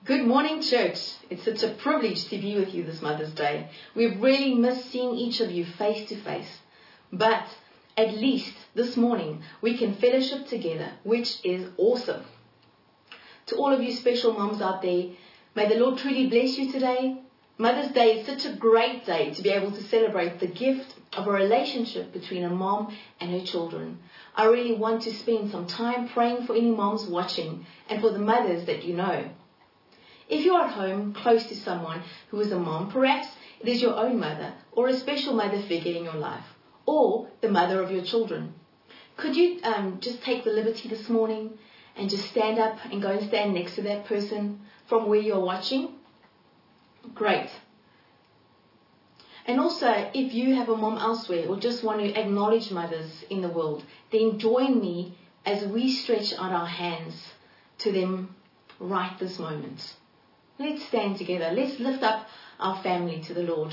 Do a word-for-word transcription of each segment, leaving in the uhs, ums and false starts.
Good morning, church. It's such a privilege to be with you this Mother's Day. We've really missed seeing each of you face to face. But at least this morning we can fellowship together, which is awesome. To all of you special moms out there, may the Lord truly bless you today. Mother's Day is such a great day to be able to celebrate the gift of a relationship between a mom and her children. I really want to spend some time praying for any moms watching and for the mothers that you know. If you are at home close to someone who is a mom, perhaps it is your own mother or a special mother figure in your life, or the mother of your children. Could you um, just take the liberty this morning and just stand up and go and stand next to that person from where you're watching? Great. And also, if you have a mom elsewhere or just want to acknowledge mothers in the world, then join me as we stretch out our hands to them right this moment. Let's stand together. Let's lift up our family to the Lord.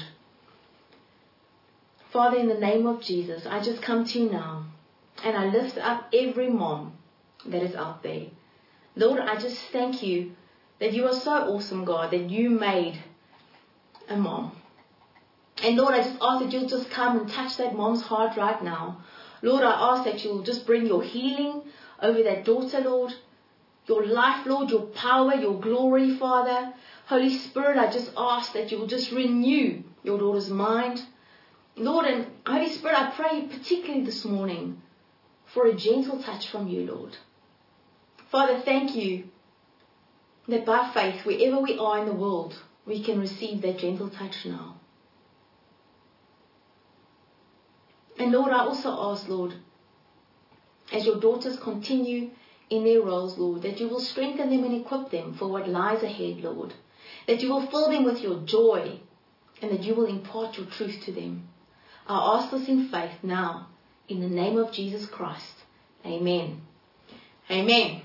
Father, in the name of Jesus, I just come to you now and I lift up every mom that is out there. Lord, I just thank you that you are so awesome, God, that you made a mom. And Lord, I just ask that you'll just come and touch that mom's heart right now. Lord, I ask that you'll just bring your healing over that daughter, Lord. Your life, Lord, your power, your glory, Father. Holy Spirit, I just ask that you will just renew your daughter's mind. Lord, and Holy Spirit, I pray particularly this morning for a gentle touch from you, Lord. Father, thank you that by faith, wherever we are in the world, we can receive that gentle touch now. And Lord, I also ask, Lord, as your daughters continue in their roles, Lord, that you will strengthen them and equip them for what lies ahead, Lord. That you will fill them with your joy and that you will impart your truth to them. I ask this in faith now, in the name of Jesus Christ. Amen. Amen.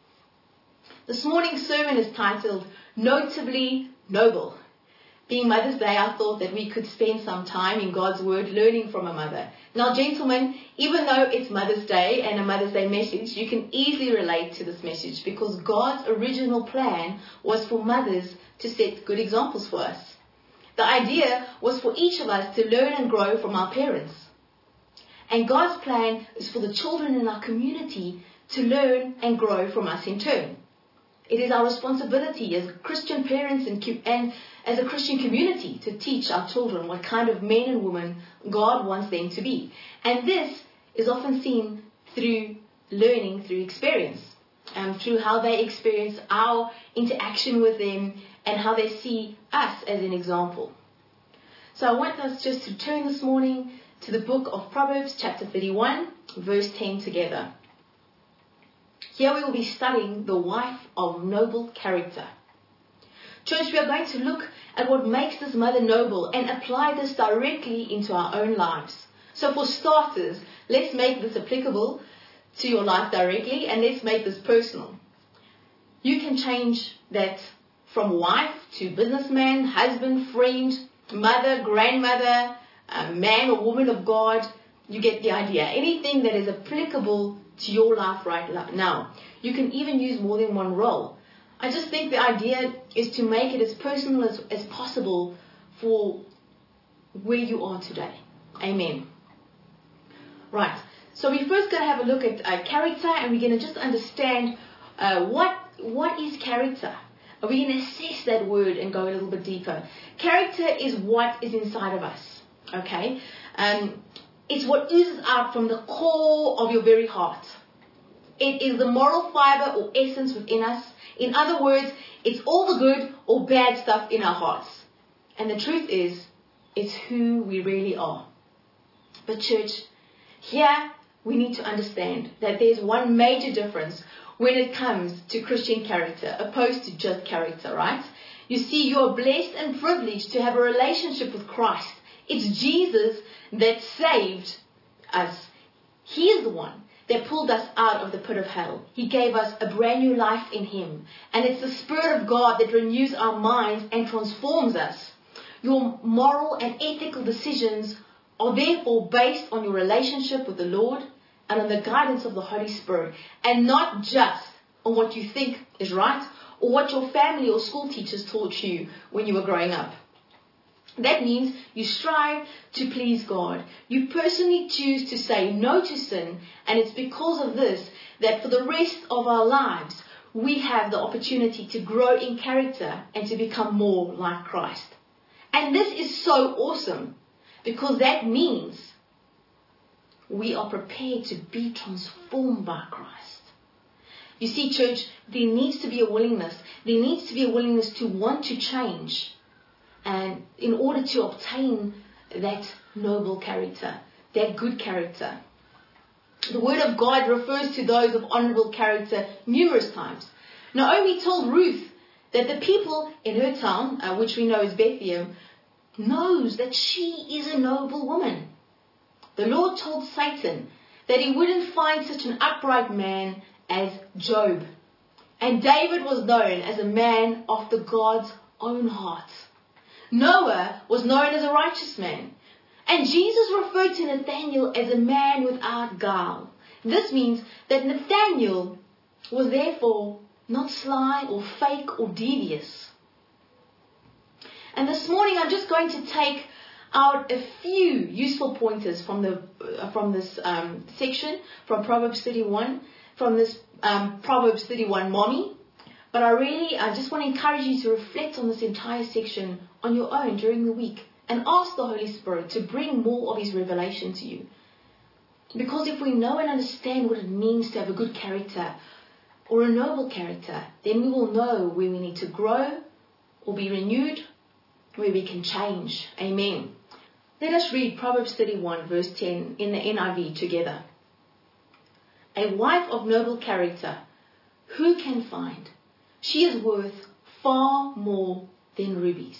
This morning's sermon is titled, Notably Noble. Being Mother's Day, I thought that we could spend some time in God's Word learning from a mother. Now, gentlemen, even though it's Mother's Day and a Mother's Day message, you can easily relate to this message because God's original plan was for mothers to set good examples for us. The idea was for each of us to learn and grow from our parents. And God's plan is for the children in our community to learn and grow from us in turn. It is our responsibility as Christian parents and, and as a Christian community to teach our children what kind of men and women God wants them to be. And this is often seen through learning, through experience, um, through how they experience our interaction with them and how they see us as an example. So I want us just to turn this morning to the book of Proverbs chapter thirty-one, verse ten together. Here we will be studying the wife of noble character. Church, we are going to look at what makes this mother noble and apply this directly into our own lives. So for starters, let's make this applicable to your life directly and let's make this personal. You can change that from wife to businessman, husband, friend, mother, grandmother, uh, man or woman of God. You get the idea. Anything that is applicable to your life right now. You can even use more than one role. I just think the idea is to make it as personal as, as possible for where you are today. Amen. Right. So we're first going to have a look at uh, character, and we're going to just understand uh, what what is character. We're going to assess that word and go a little bit deeper. Character is what is inside of us. Okay. Um, It's what oozes out from the core of your very heart. It is the moral fiber or essence within us. In other words, it's all the good or bad stuff in our hearts. And the truth is, it's who we really are. But church, here we need to understand that there's one major difference when it comes to Christian character, opposed to just character, right? You see, you are blessed and privileged to have a relationship with Christ. It's Jesus that saved us. He is the one that pulled us out of the pit of hell. He gave us a brand new life in Him. And it's the Spirit of God that renews our minds and transforms us. Your moral and ethical decisions are therefore based on your relationship with the Lord and on the guidance of the Holy Spirit. And not just on what you think is right or what your family or school teachers taught you when you were growing up. That means you strive to please God. You personally choose to say no to sin, and it's because of this that for the rest of our lives, we have the opportunity to grow in character and to become more like Christ. And this is so awesome, because that means we are prepared to be transformed by Christ. You see, church, there needs to be a willingness. There needs to be a willingness to want to change, and in order to obtain that noble character, that good character. The Word of God refers to those of honorable character numerous times. Naomi told Ruth that the people in her town, uh, which we know as Bethlehem, knows that she is a noble woman. The Lord told Satan that he wouldn't find such an upright man as Job. And David was known as a man after God's own heart. Noah was known as a righteous man. And Jesus referred to Nathanael as a man without guile. This means that Nathanael was therefore not sly or fake or devious. And this morning I'm just going to take out a few useful pointers from the uh, from this um, section, from Proverbs thirty-one, from this um, Proverbs thirty-one mommy. But I really, I just want to encourage you to reflect on this entire section on your own during the week and ask the Holy Spirit to bring more of His revelation to you. Because if we know and understand what it means to have a good character or a noble character, then we will know where we need to grow or be renewed, where we can change. Amen. Let us read Proverbs thirty-one verse ten in the N I V together. A wife of noble character, who can find? She is worth far more than rubies.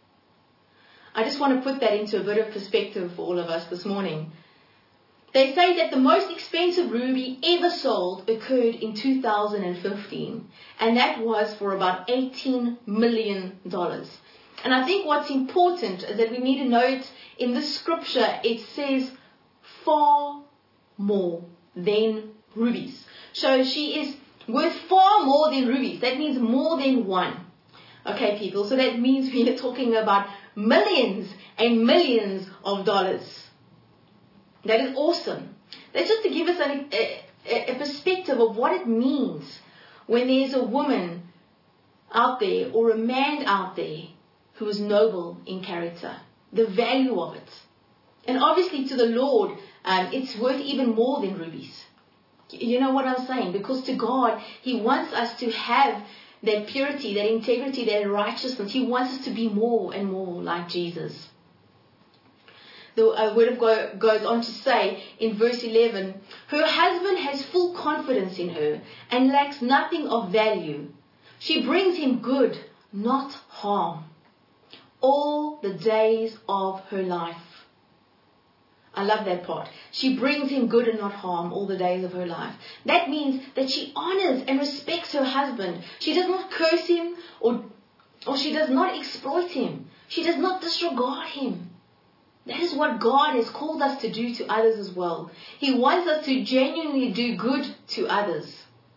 I just want to put that into a bit of perspective for all of us this morning. They say that the most expensive ruby ever sold occurred in two thousand fifteen, and that was for about eighteen million dollars. And I think what's important is that we need to note in this scripture, it says far more than rubies. So she is worth far more than rubies. That means more than one. Okay, people, so that means we are talking about millions and millions of dollars. That is awesome. That's just to give us a, a, a perspective of what it means when there's a woman out there or a man out there who is noble in character. The value of it. And obviously to the Lord, um, it's worth even more than rubies. You know what I'm saying? Because to God, He wants us to have that purity, that integrity, that righteousness. He wants us to be more and more like Jesus. The uh, Word of God goes on to say in verse eleven, her husband has full confidence in her and lacks nothing of value. She brings him good, not harm, all the days of her life. I love that part. She brings him good and not harm all the days of her life. That means that she honors and respects her husband. She does not curse him or, or she does not exploit him. She does not disregard him. That is what God has called us to do to others as well. He wants us to genuinely do good to others.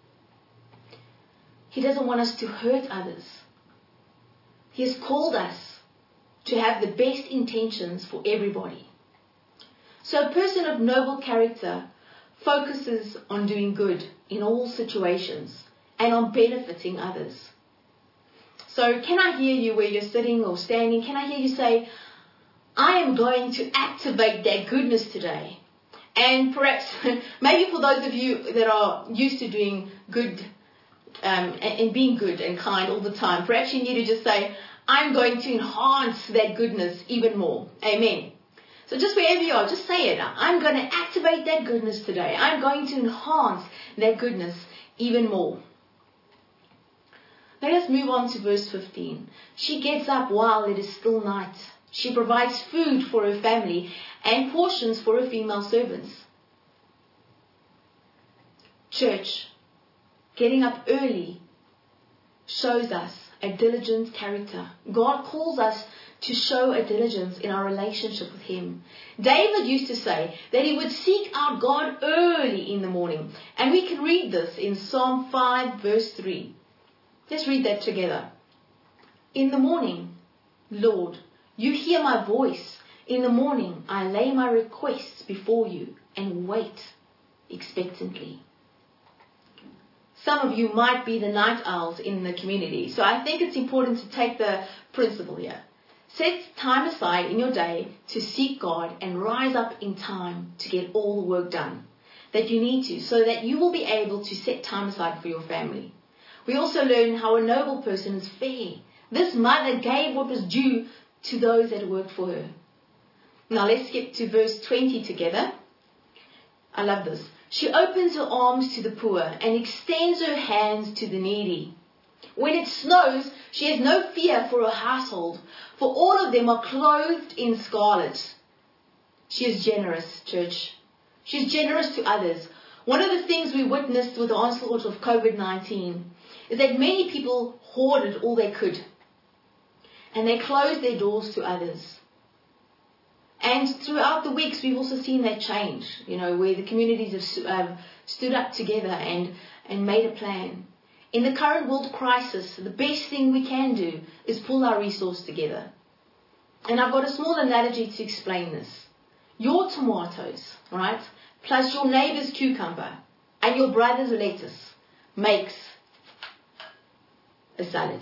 He doesn't want us to hurt others. He has called us to have the best intentions for everybody. So a person of noble character focuses on doing good in all situations and on benefiting others. So can I hear you where you're sitting or standing? Can I hear you say, I am going to activate that goodness today? And perhaps, maybe for those of you that are used to doing good um, and being good and kind all the time, perhaps you need to just say, I'm going to enhance that goodness even more. Amen. So just wherever you are, just say it. I'm going to activate that goodness today. I'm going to enhance that goodness even more. Let us move on to verse fifteen. She gets up while it is still night. She provides food for her family and portions for her female servants. Church, getting up early shows us a diligent character. God calls us to show a diligence in our relationship with Him. David used to say that he would seek out God early in the morning. And we can read this in Psalm five verse three. Let's read that together. In the morning, Lord, you hear my voice. In the morning, I lay my requests before you and wait expectantly. Some of you might be the night owls in the community, so I think it's important to take the principle here. Set time aside in your day to seek God and rise up in time to get all the work done that you need to, so that you will be able to set time aside for your family. We also learn how a noble person is fair. This mother gave what was due to those that worked for her. Now let's skip to verse twenty together. I love this. She opens her arms to the poor and extends her hands to the needy. When it snows, she has no fear for her household, for all of them are clothed in scarlet. She is generous, church. She's generous to others. One of the things we witnessed with the onslaught of COVID nineteen is that many people hoarded all they could, and they closed their doors to others. And throughout the weeks, we've also seen that change, you know, where the communities have uh, stood up together and, and made a plan. In the current world crisis, the best thing we can do is pull our resources together. And I've got a small analogy to explain this. Your tomatoes, right, plus your neighbor's cucumber and your brother's lettuce makes a salad.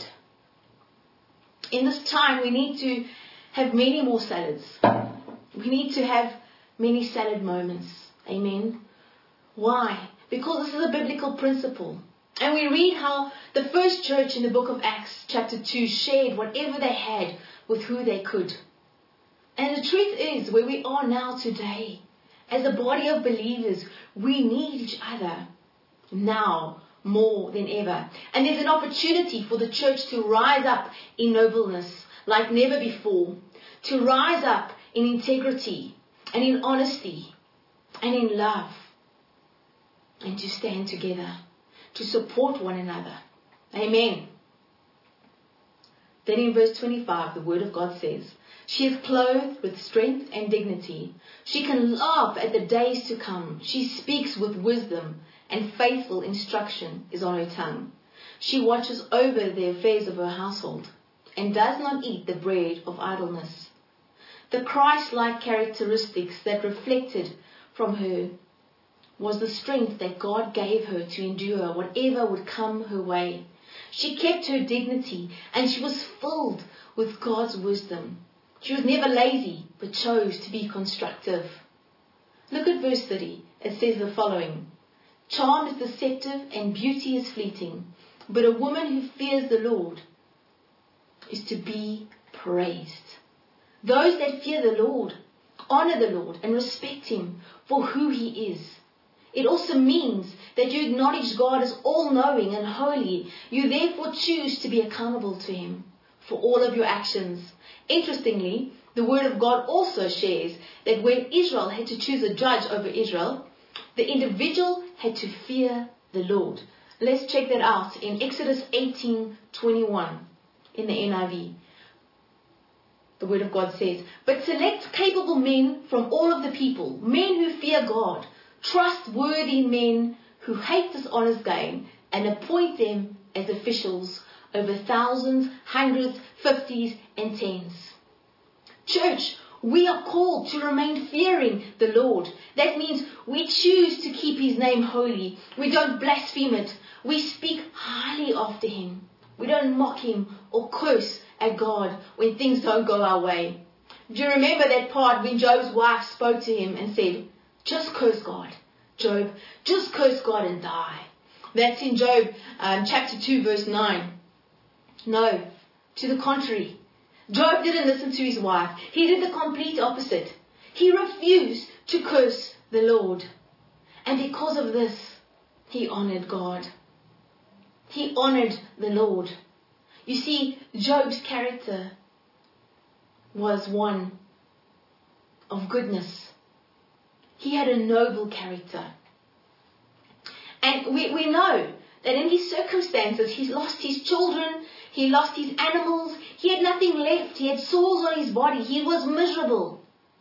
In this time, we need to have many more salads. We need to have many salad moments. Amen. Why? Because this is a biblical principle. And we read how the first church in the book of Acts chapter two shared whatever they had with who they could. And the truth is, where we are now today, as a body of believers, we need each other now more than ever. And there's an opportunity for the church to rise up in nobleness like never before, to rise up in integrity and in honesty and in love, and to stand together, to support one another. Amen. Then in verse twenty-five, the word of God says, she is clothed with strength and dignity. She can laugh at the days to come. She speaks with wisdom, and faithful instruction is on her tongue. She watches over the affairs of her household and does not eat the bread of idleness. The Christ-like characteristics that reflected from her was the strength that God gave her to endure whatever would come her way. She kept her dignity, and she was filled with God's wisdom. She was never lazy, but chose to be constructive. Look at verse thirty. It says the following. Charm is deceptive and beauty is fleeting, but a woman who fears the Lord is to be praised. Those that fear the Lord honor the Lord and respect Him for who He is. It also means that you acknowledge God as all-knowing and holy. You therefore choose to be accountable to Him for all of your actions. Interestingly, the Word of God also shares that when Israel had to choose a judge over Israel, the individual had to fear the Lord. Let's check that out in Exodus eighteen twenty-one in the N I V. The Word of God says, but select capable men from all of the people, men who fear God, trustworthy men who hate dishonest gain, and appoint them as officials over thousands, hundreds, fifties, and tens. Church, we are called to remain fearing the Lord. That means we choose to keep His name holy. We don't blaspheme it. We speak highly after Him. We don't mock Him or curse at God when things don't go our way. Do you remember that part when Job's wife spoke to him and said, just curse God, Job, just curse God and die? That's in Job um, chapter two verse nine. No, to the contrary. Job didn't listen to his wife. He did the complete opposite. He refused to curse the Lord. And because of this, he honored God. He honored the Lord. You see, Job's character was one of goodness. He had a noble character. And we, we know that in his circumstances, he lost his children, he lost his animals, he had nothing left, he had sores on his body, he was miserable.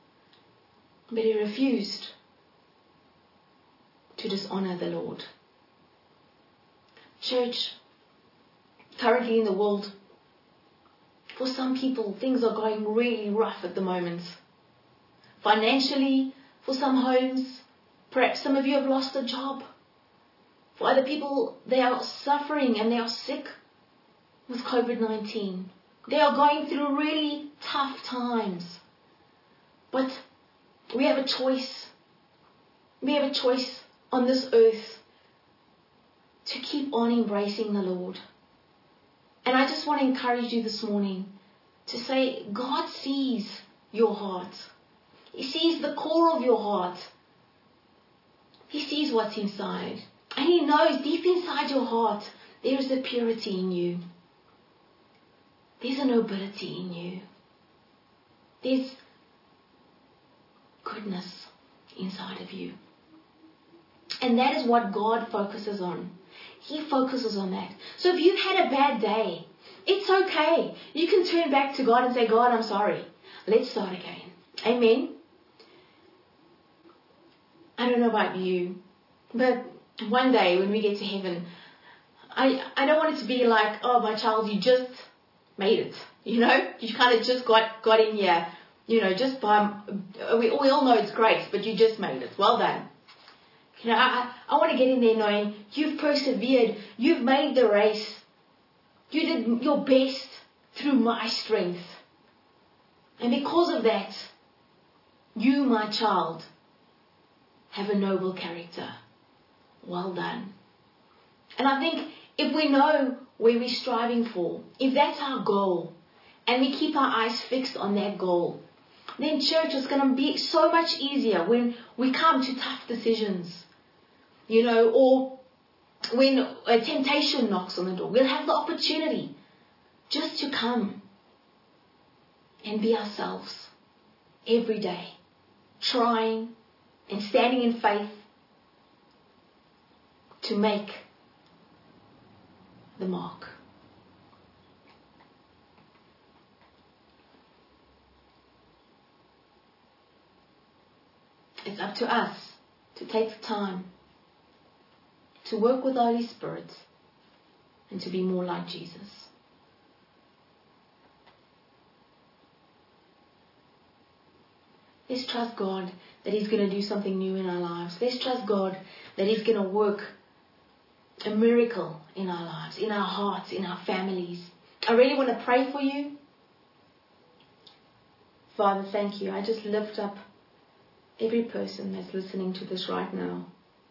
But he refused to dishonor the Lord. Church, currently in the world. For some people, things are going really rough at the moment. Financially, for some homes, perhaps some of you have lost a job. For other people, they are suffering and they are sick with covid nineteen. They are going through really tough times. But we have a choice. We have a choice on this earth to keep on embracing the Lord. And I just want to encourage you this morning to say, God sees your heart. He sees the core of your heart. He sees what's inside. And He knows deep inside your heart, there is a purity in you. There's a nobility in you. There's goodness inside of you. And that is what God focuses on. He focuses on that. So if you've had a bad day, it's okay. You can turn back to God and say, God, I'm sorry. Let's start again. Amen. I don't know about you, but one day when we get to heaven, I, I don't want it to be like, oh, my child, you just made it. You know, you kind of just got, got in here, you know, just by, we, we all know it's grace, but you just made it. Well done. You know, I, I want to get in there knowing you've persevered, you've made the race, you did your best through my strength. And because of that, you, my child, have a noble character. Well done. And I think if we know where we're striving for, if that's our goal, and we keep our eyes fixed on that goal, then church is going to be so much easier when we come to tough decisions. You know, or when a temptation knocks on the door, we'll have the opportunity just to come and be ourselves every day, trying and standing in faith to make the mark. It's up to us to take the time to work with the Holy Spirit and to be more like Jesus. Let's trust God that He's going to do something new in our lives. Let's trust God that He's going to work a miracle in our lives, in our hearts, in our families. I really want to pray for you. Father, thank you. I just lift up every person that's listening to this right now.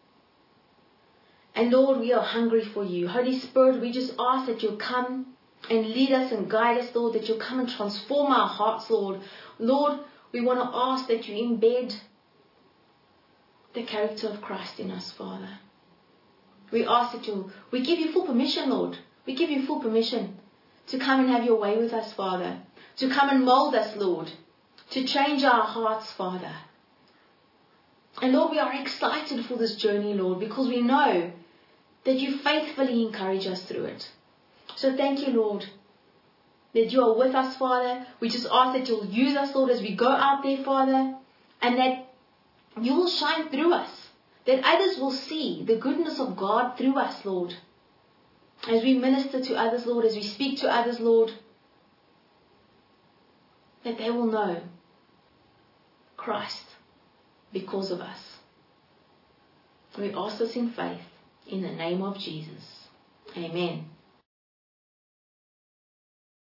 And Lord, we are hungry for you. Holy Spirit, we just ask that you'll come and lead us and guide us, Lord, that you'll come and transform our hearts, Lord. Lord, we want to ask that you embed the character of Christ in us, Father. We ask that you, we give you full permission, Lord. We give you full permission to come and have your way with us, Father. To come and mold us, Lord. To change our hearts, Father. And Lord, we are excited for this journey, Lord, because we know that you faithfully encourage us through it. So thank you, Lord, that you are with us, Father. We just ask that you'll use us, Lord, as we go out there, Father, and that you will shine through us, that others will see the goodness of God through us, Lord. As we minister to others, Lord, as we speak to others, Lord, that they will know Christ because of us. We ask this in faith, in the name of Jesus. Amen.